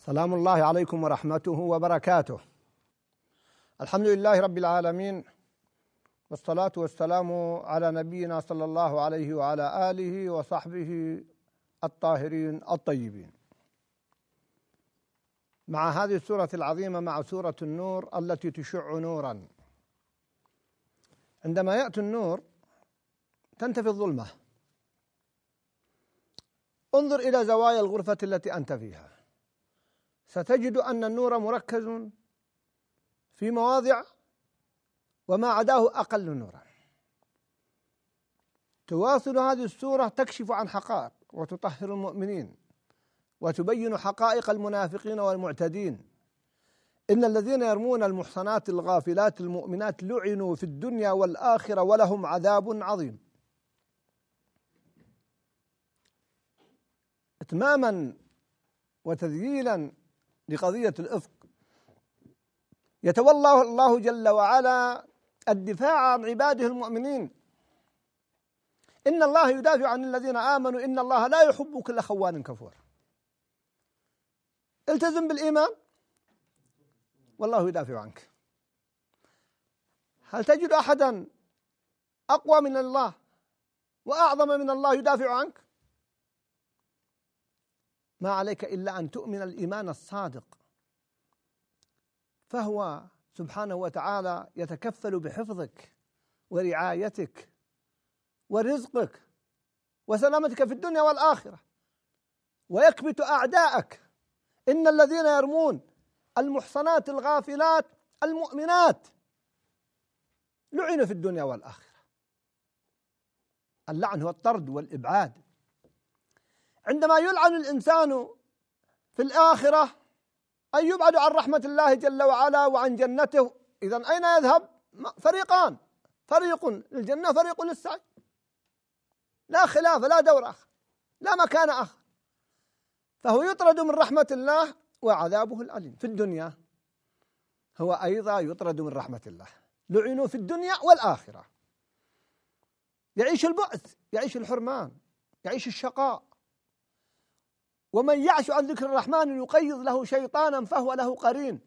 سلام الله عليكم ورحمته وبركاته. الحمد لله رب العالمين، والصلاة والسلام على نبينا صلى الله عليه وعلى آله وصحبه الطاهرين الطيبين. مع هذه السورة العظيمة، مع سورة النور التي تشع نورا. عندما يأتي النور تنتفي الظلمة. انظر إلى زوايا الغرفة التي أنت فيها، ستجد أن النور مركز في مواضع وما عداه أقل نورا. تواصل هذه السورة تكشف عن حقائق وتطهر المؤمنين وتبين حقائق المنافقين والمعتدين. إن الذين يرمون المحصنات الغافلات المؤمنات لعنوا في الدنيا والآخرة ولهم عذاب عظيم. إتماما وتذييلا لقضية الإفك، يتولى الله جل وعلا الدفاع عن عباده المؤمنين. إن الله يدافع عن الذين آمنوا، إن الله لا يحب كل خوان كفور. التزم بالإيمان والله يدافع عنك. هل تجد أحدا أقوى من الله وأعظم من الله يدافع عنك؟ ما عليك إلا أن تؤمن الإيمان الصادق، فهو سبحانه وتعالى يتكفل بحفظك ورعايتك ورزقك وسلامتك في الدنيا والآخرة، ويكبت أعداءك. إن الذين يرمون المحصنات الغافلات المؤمنات لعنوا في الدنيا والآخرة. اللعن هو الطرد والإبعاد. عندما يلعن الإنسان في الآخرة أن يبعد عن رحمة الله جل وعلا وعن جنته. إذن أين يذهب؟ فريقان، فريق للجنة فريق للسعي، لا خلاف، لا دور آخر، لا مكان آخر. فهو يطرد من رحمة الله وعذابه الأليم في الدنيا. هو أيضا يطرد من رحمة الله، لعنوا في الدنيا والآخرة. يعيش البؤس، يعيش الحرمان، يعيش الشقاء. ومن يعش عن ذكر الرحمن يقيض له شيطانا فهو له قرين.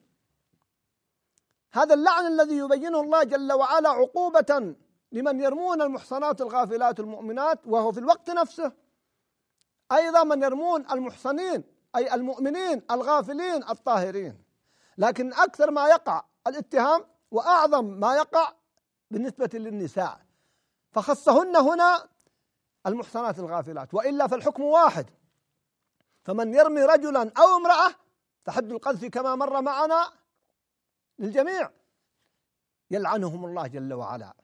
هذا اللعن الذي يبينه الله جل وعلا عقوبة لمن يرمون المحصنات الغافلات المؤمنات، وهو في الوقت نفسه أيضا من يرمون المحصنين أي المؤمنين الغافلين الطاهرين. لكن أكثر ما يقع الاتهام وأعظم ما يقع بالنسبة للنساء، فخصهن هنا المحصنات الغافلات، وإلا فالحكم واحد. فمن يرمي رجلا أو امرأة فحد القذف كما مر معنا للجميع، يلعنهم الله جل وعلا.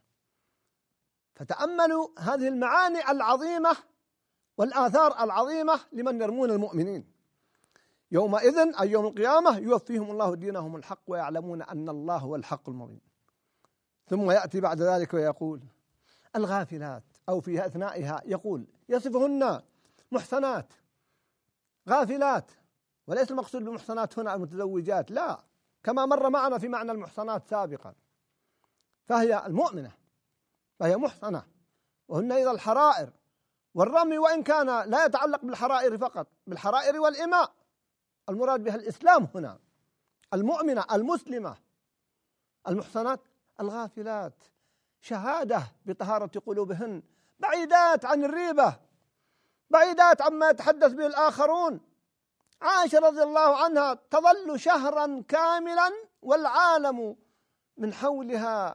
فتأملوا هذه المعاني العظيمة والآثار العظيمة لمن يرمون المؤمنين. يومئذ أي يوم القيامة يوفيهم الله دينهم الحق ويعلمون أن الله هو الحق المبين. ثم يأتي بعد ذلك ويقول الغافلات، أو في أثنائها يقول يصفهن محصنات غافلات، وليس المقصود بالمحصنات هنا المتزوجات، لا، كما مر معنا في معنى المحصنات سابقا. فهي المؤمنة، فهي محصنة، وهن أيضا الحرائر. والرمي وإن كان لا يتعلق بالحرائر فقط، بالحرائر والإماء، المراد بها الإسلام هنا. المؤمنة المسلمة المحصنات الغافلات، شهادة بطهارة قلوبهن، بعيدات عن الريبة، بعيدات عما يتحدث به الآخرون. عائشة رضي الله عنها تظل شهرا كاملا والعالم من حولها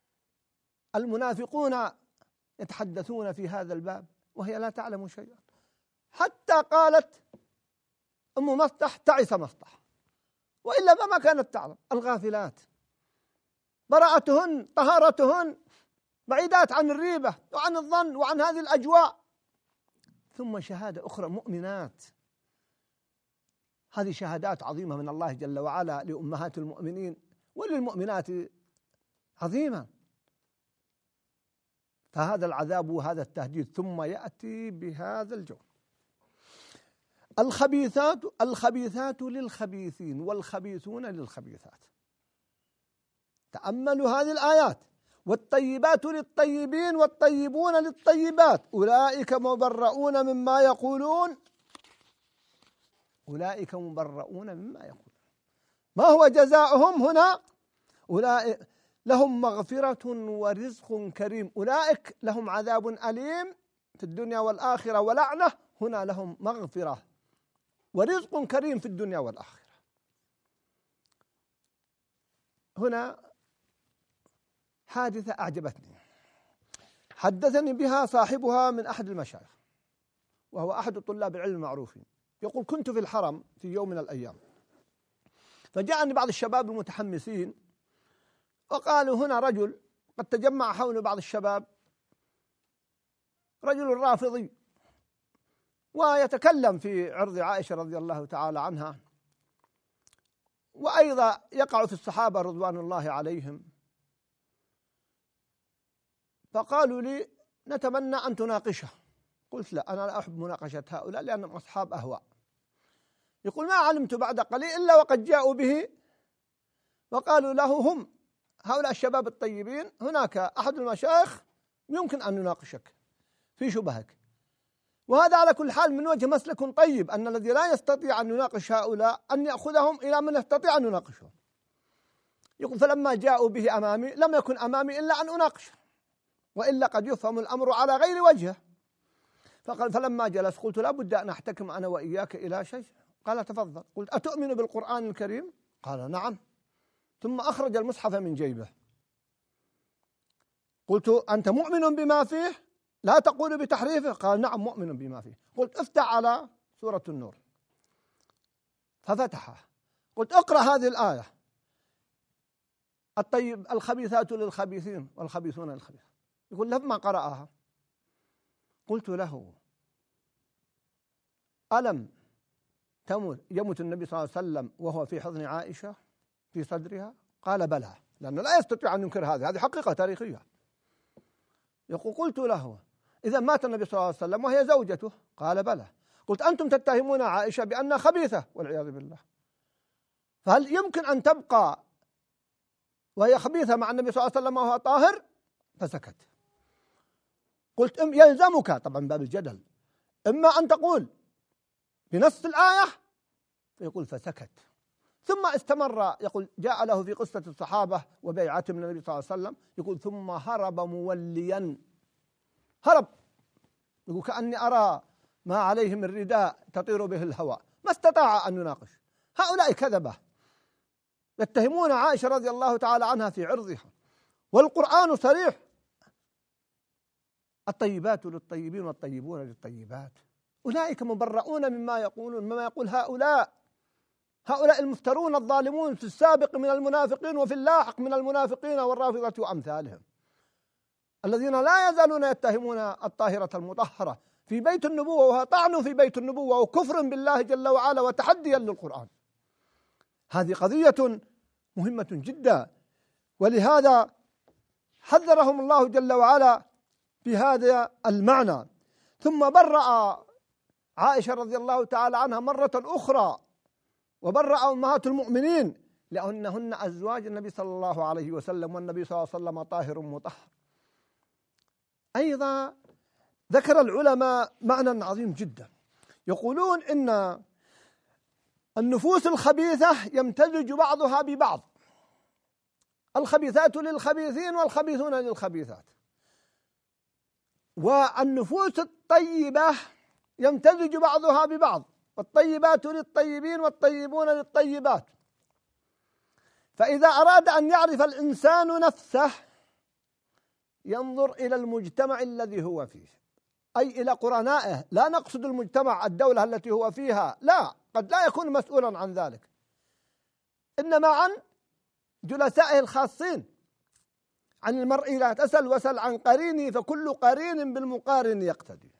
المنافقون يتحدثون في هذا الباب وهي لا تعلم شيئا، حتى قالت أم مصطح تعس مصطح، وإلا فما كانت تعلم. الغافلات براءتهن طهارتهن بعيدات عن الريبة وعن الظن وعن هذه الأجواء. ثم شهادة أخرى مؤمنات. هذه شهادات عظيمة من الله جل وعلا لأمهات المؤمنين وللمؤمنات عظيمة. فهذا العذاب وهذا التهديد. ثم يأتي بهذا الجو: الخبيثات للخبيثين والخبيثون للخبيثات. تأملوا هذه الآيات: والطيبات للطيبين والطيبون للطيبات أولئك مبرؤون مما يقولون أولئك مبرؤون مما يقولون. ما هو جزاؤهم هنا؟ أولئك لهم مغفرة ورزق كريم. أولئك لهم عذاب أليم في الدنيا والآخرة ولعنة، هنا لهم مغفرة ورزق كريم في الدنيا والآخرة. هنا حادثة أعجبتني، حدثني بها صاحبها من أحد المشايخ، وهو أحد طلاب العلم المعروفين. يقول: كنت في الحرم في يوم من الأيام، فجاءني بعض الشباب المتحمسين وقالوا: هنا رجل قد تجمع حول بعض الشباب، رجل رافضي، ويتكلم في عرض عائشة رضي الله تعالى عنها، وأيضا يقع في الصحابة رضوان الله عليهم. فقالوا لي: نتمنى أن تناقشه. قلت: لا، أنا لا أحب مناقشة هؤلاء لأنهم أصحاب أهواء. يقول: ما علمت بعد قليل إلا وقد جاءوا به وقالوا له: هم هؤلاء الشباب الطيبين، هناك أحد المشايخ يمكن أن يناقشك في شبهك. وهذا على كل حال من وجه مسلك طيب، أن الذي لا يستطيع أن يناقش هؤلاء أن يأخذهم إلى من يستطيع أن يناقشهم. يقول: فلما جاءوا به أمامي لم يكن أمامي إلا أن أناقشه، وإلا قد يفهم الأمر على غير وجهه. فقال: فلما جلس قلت: لا بد أن أحتكم أنا وإياك إلى شيء. قال: تفضل. قلت: أتؤمن بالقرآن الكريم؟ قال: نعم. ثم أخرج المصحف من جيبه. قلت: أنت مؤمن بما فيه؟ لا تقول بتحريفه؟ قال: نعم مؤمن بما فيه. قلت: افتح على سورة النور. ففتحها. قلت: اقرأ هذه الآية: الطيب الخبيثات للخبيثين والخبيثون للخبيثات. يقول: لما قرأها قلت له: ألم يمت النبي صلى الله عليه وسلم وهو في حضن عائشة في صدرها؟ قال: بلى، لأنه لا يستطيع أن ينكر هذه حقيقة تاريخية. يقول: قلت له: إذا مات النبي صلى الله عليه وسلم وهي زوجته؟ قال: بلى. قلت: أنتم تتهمون عائشة بأنها خبيثة والعياذ بالله، فهل يمكن أن تبقى وهي خبيثة مع النبي صلى الله عليه وسلم وهو طاهر؟ فسكت. قلت: يلزمك، طبعا باب الجدل، إما أن تقول بنص الآية، فيقول فسكت. ثم استمر، يقول: جاء له في قصة الصحابة وبيعتهم من النبي صلى الله عليه وسلم، يقول: ثم هرب موليا، هرب، يقول: كأني أرى ما عليه من رداء تطير به الهواء. ما استطاع أن يناقش. هؤلاء كذبة يتهمون عائشة رضي الله تعالى عنها في عرضها، والقرآن صريح: الطيبات للطيبين والطيبون للطيبات، أولئك مبرؤون مما يقولون، مما يقول هؤلاء المفترون الظالمون في السابق من المنافقين وفي اللاحق من المنافقين والرافضة وأمثالهم، الذين لا يزالون يتهمون الطاهرة المطهرة في بيت النبوة، وهو طعن في بيت النبوة وكفر بالله جل وعلا وتحديا للقرآن. هذه قضية مهمة جدا، ولهذا حذرهم الله جل وعلا بهذا المعنى. ثم برأ عائشة رضي الله تعالى عنها مرة أخرى، وبرأ أمهات المؤمنين، لأنهن أزواج النبي صلى الله عليه وسلم، والنبي صلى الله عليه وسلم طاهر مطهر. أيضا ذكر العلماء معنى عظيم جدا، يقولون إن النفوس الخبيثة يمتزج بعضها ببعض، الخبيثات للخبيثين والخبيثون للخبيثات، والنفوس الطيبة يمتزج بعضها ببعض، والطيبات للطيبين والطيبون للطيبات. فإذا أراد أن يعرف الإنسان نفسه ينظر إلى المجتمع الذي هو فيه، أي إلى قرنائه. لا نقصد المجتمع الدولة التي هو فيها، لا، قد لا يكون مسؤولا عن ذلك، إنما عن جلسائه الخاصين. عن المرء لا تسل وسل عن قرينه، فكل قرين بالمقارن يقتدي.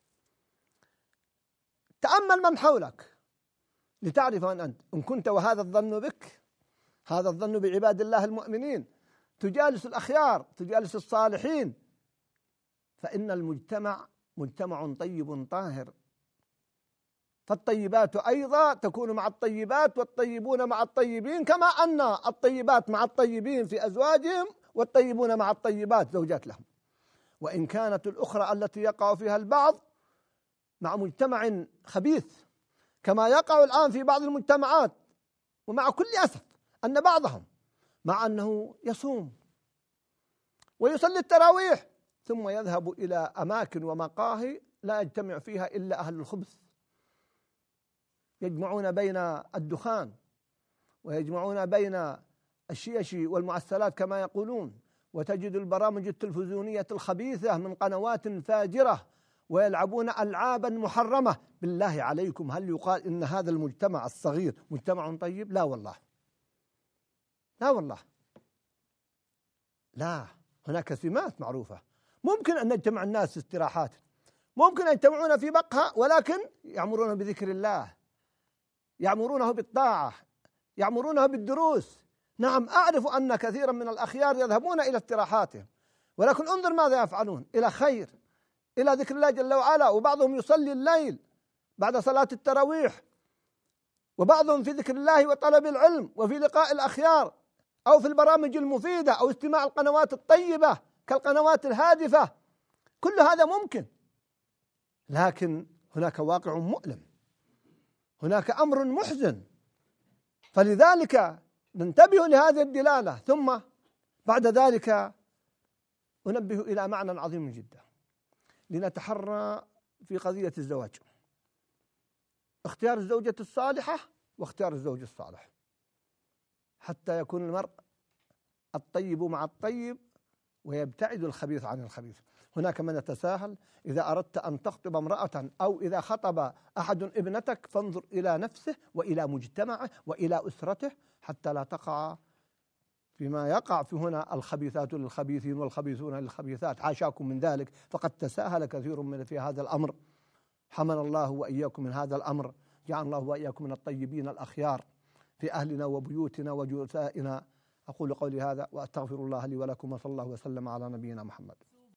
تأمل من حولك لتعرف من أنت. إن كنت وهذا الظن بك، هذا الظن بعباد الله المؤمنين، تجالس الأخيار، تجالس الصالحين، فإن المجتمع مجتمع طيب طاهر. فالطيبات أيضا تكون مع الطيبات، والطيبون مع الطيبين، كما أن الطيبات مع الطيبين في أزواجهم، والطيبون مع الطيبات زوجات لهم. وإن كانت الأخرى التي يقع فيها البعض مع مجتمع خبيث، كما يقع الآن في بعض المجتمعات، ومع كل أسف أن بعضهم مع أنه يصوم ويصلي التراويح ثم يذهب إلى أماكن ومقاهي لا يجتمع فيها إلا أهل الخبث، يجمعون بين الدخان ويجمعون بين الشيش والمعسلات كما يقولون، وتجد البرامج التلفزيونية الخبيثة من قنوات فاجرة، ويلعبون ألعابا محرمة. بالله عليكم، هل يقال إن هذا المجتمع الصغير مجتمع طيب؟ لا والله، لا والله، لا. هناك سمات معروفة. ممكن أن يجتمع الناس في استراحات، ممكن أن يجتمعون في مقهى، ولكن يأمرون بذكر الله، يأمرونه بالطاعة، يأمرونه بالدروس. نعم، أعرف أن كثيرا من الأخيار يذهبون إلى استراحاتهم، ولكن انظر ماذا يفعلون، إلى خير، إلى ذكر الله جل وعلا. وبعضهم يصلي الليل بعد صلاة التراويح، وبعضهم في ذكر الله وطلب العلم وفي لقاء الأخيار، أو في البرامج المفيدة، أو استماع القنوات الطيبة كالقنوات الهادفة. كل هذا ممكن، لكن هناك واقع مؤلم، هناك أمر محزن. فلذلك ننتبه لهذه الدلالة. ثم بعد ذلك أنبه إلى معنى عظيم جدا لنتحرى في قضية الزواج: اختيار الزوجة الصالحة واختيار الزوج الصالح، حتى يكون المرء الطيب مع الطيب ويبتعد الخبيث عن الخبيث. هناك من يتساهل: إذا أردت أن تخطب امرأة أو إذا خطب أحد ابنتك فانظر إلى نفسه وإلى مجتمعه وإلى أسرته حتى لا تقع فيما يقع في هنا الخبيثات للخبيثين والخبيثون للخبيثات. حاشاكم من ذلك، فقد تساهل كثير من في هذا الأمر. حمنا الله وإياكم من هذا الأمر، جعل الله وإياكم من الطيبين الأخيار في أهلنا وبيوتنا وجلسائنا. أقول قولي هذا وأستغفر الله لي ولكم، وصلى الله وسلم على نبينا محمد.